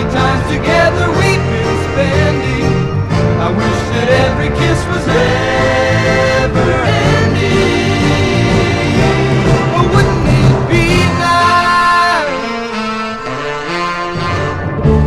times together we've been spending. I wish that every kiss was